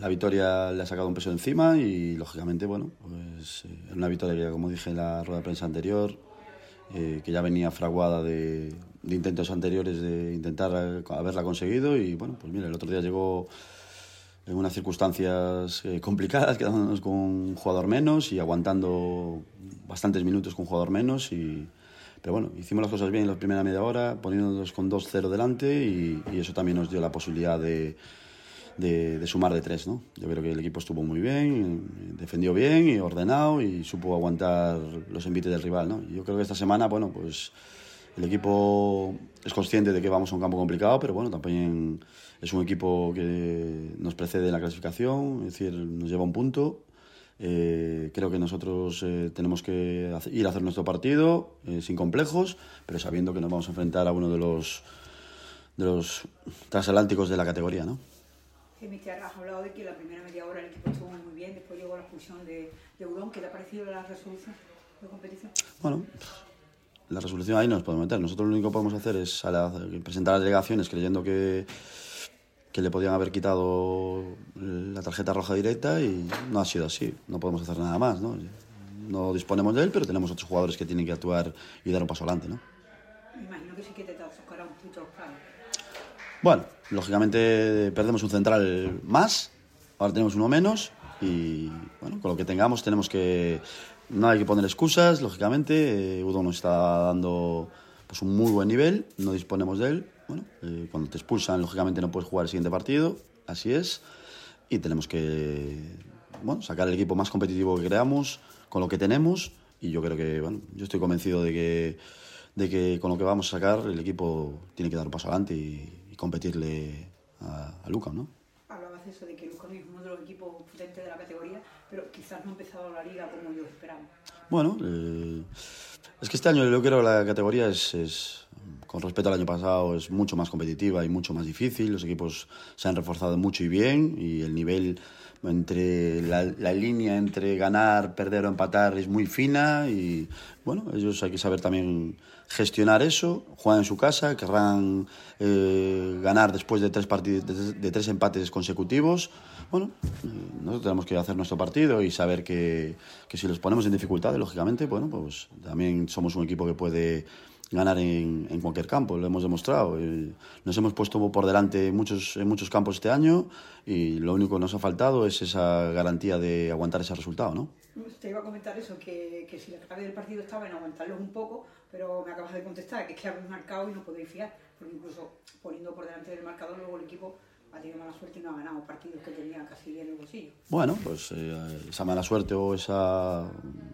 la victoria le ha sacado un peso encima y, lógicamente, bueno, pues una victoria que, como dije en la rueda de prensa anterior, que ya venía fraguada de intentos anteriores de intentar haberla conseguido y, bueno, pues mira, el otro día llegó en unas circunstancias complicadas, quedándonos con un jugador menos y aguantando bastantes minutos con un jugador menos. Pero bueno, hicimos las cosas bien en la primera media hora, poniéndonos con 2-0 delante y eso también nos dio la posibilidad de sumar de 3, ¿no? Yo creo que el equipo estuvo muy bien, defendió bien y ordenado y supo aguantar los envites del rival, ¿no? Yo creo que esta semana, bueno, pues el equipo es consciente de que vamos a un campo complicado, pero bueno, también es un equipo que nos precede en la clasificación, es decir, nos lleva un punto. Creo que nosotros tenemos que ir a hacer nuestro partido sin complejos, pero sabiendo que nos vamos a enfrentar a uno de los transatlánticos de la categoría, ¿no? Mister, has hablado de que la primera media hora el equipo estuvo muy bien, después llegó la expulsión de Udón. ¿Qué te ha parecido la resolución de competición? Bueno, la resolución ahí no nos podemos meter. Nosotros lo único que podemos hacer es presentar a las delegaciones creyendo que le podían haber quitado la tarjeta roja directa y no ha sido así. No podemos hacer nada más, ¿no? No disponemos de él, pero tenemos otros jugadores que tienen que actuar y dar un paso adelante, ¿no? Me imagino que sí que te tocará un poquito los planes. Bueno, lógicamente perdemos un central más, ahora tenemos uno menos y bueno, con lo que tengamos tenemos que... No hay que poner excusas, lógicamente. Udón nos está dando pues un muy buen nivel, no disponemos de él. Bueno, cuando te expulsan, lógicamente no puedes jugar el siguiente partido, así es. Y tenemos que, bueno, sacar el equipo más competitivo que creamos, con lo que tenemos. Y yo creo que, bueno, yo estoy convencido de que con lo que vamos a sacar, el equipo tiene que dar un paso adelante y competirle a Lucan, ¿no? Hablabas de eso, de que Lucan es uno de los equipos potentes de la categoría, pero quizás no ha empezado la liga como yo esperaba. Bueno, es que este año yo creo que la categoría es, con respecto al año pasado, es mucho más competitiva y mucho más difícil. Los equipos se han reforzado mucho y bien y el nivel entre la línea entre ganar, perder o empatar es muy fina y bueno, ellos hay que saber también gestionar eso. Juegan en su casa, querrán ganar después de tres empates consecutivos. Bueno, nosotros tenemos que hacer nuestro partido y saber que si los ponemos en dificultades, lógicamente, bueno, pues también somos un equipo que puede ganar en cualquier campo, lo hemos demostrado. Nos hemos puesto por delante en muchos campos este año y lo único que nos ha faltado es esa garantía de aguantar ese resultado, ¿no? Te iba a comentar eso, que si la clave del partido estaba en aguantarlos un poco, pero me acabas de contestar que habéis marcado y no podéis fiar, porque incluso poniendo por delante del marcador, luego el equipo ha tenido mala suerte y no ha ganado partidos que tenía casi en el bolsillo. Bueno, pues esa mala suerte o esa...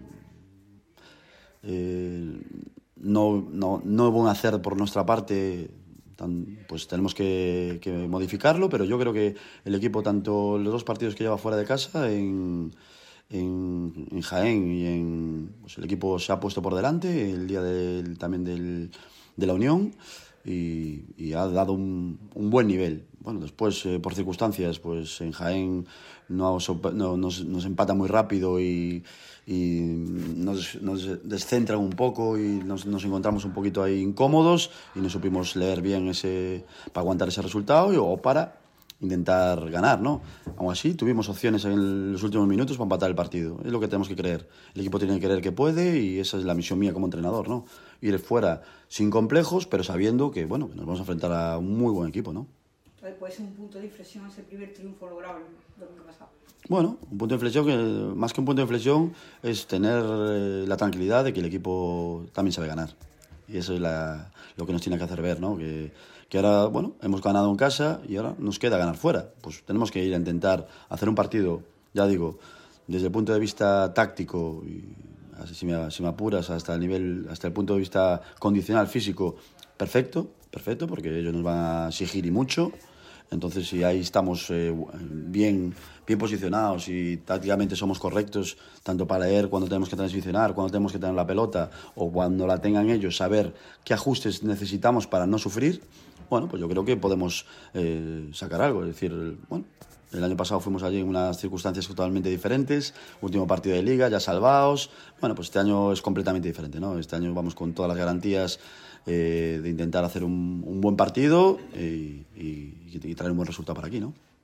no buen hacer por nuestra parte, pues tenemos que modificarlo, pero yo creo que el equipo, tanto los dos partidos que lleva fuera de casa, en Jaén y pues el equipo se ha puesto por delante el día también de la Unión y ha dado un buen nivel. Bueno, después por circunstancias, pues en Jaén nos empata muy rápido y nos descentran un poco y nos encontramos un poquito ahí incómodos y no supimos leer bien para aguantar ese resultado o para intentar ganar, ¿no? Aún así, tuvimos opciones en los últimos minutos para empatar el partido. Es lo que tenemos que creer. El equipo tiene que creer que puede y esa es la misión mía como entrenador, ¿no? Ir fuera sin complejos, pero sabiendo que, bueno, que nos vamos a enfrentar a un muy buen equipo, ¿no? Entonces puede ser un punto de inflexión ese primer triunfo logrado el domingo pasado. Bueno, un punto de inflexión, que más que un punto de inflexión, es tener la tranquilidad de que el equipo también sabe ganar. Y eso es lo que nos tiene que hacer ver, ¿no? Que ahora, bueno, hemos ganado en casa y ahora nos queda ganar fuera. Pues tenemos que ir a intentar hacer un partido, ya digo, desde el punto de vista táctico, y si me apuras, hasta el punto de vista condicional, físico, perfecto, porque ellos nos van a exigir y mucho. Entonces, si ahí estamos bien posicionados y tácticamente somos correctos, tanto para leer cuando tenemos que transicionar, cuando tenemos que tener la pelota o cuando la tengan ellos, saber qué ajustes necesitamos para no sufrir, bueno, pues yo creo que podemos sacar algo. Es decir, bueno, el año pasado fuimos allí en unas circunstancias totalmente diferentes, último partido de Liga, ya salvados. Bueno, pues este año es completamente diferente, ¿no? Este año vamos con todas las garantías de intentar hacer un buen partido y traer un buen resultado para aquí, ¿no? Es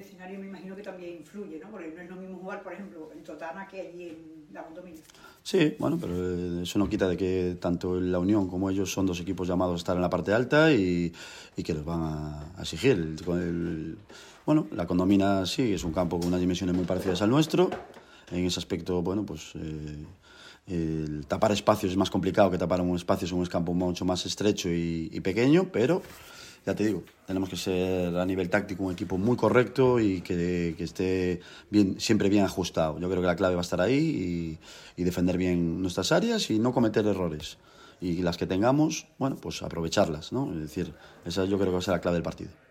escenario me imagino que también influye, ¿no? Porque no es lo mismo jugar, por ejemplo, en Totana que allí en la Condomina. Sí, bueno, pero eso no quita de que tanto la Unión como ellos son dos equipos llamados a estar en la parte alta y que los van a exigir. Bueno, la Condomina sí, es un campo con unas dimensiones muy parecidas al nuestro. En ese aspecto, bueno, pues el tapar espacios es más complicado que tapar un espacio, es un campo mucho más estrecho y pequeño, pero ya te digo, tenemos que ser a nivel táctico un equipo muy correcto y que esté bien, siempre bien ajustado. Yo creo que la clave va a estar ahí y defender bien nuestras áreas y no cometer errores. Y las que tengamos, bueno, pues aprovecharlas, ¿no? Es decir, esa yo creo que va a ser la clave del partido.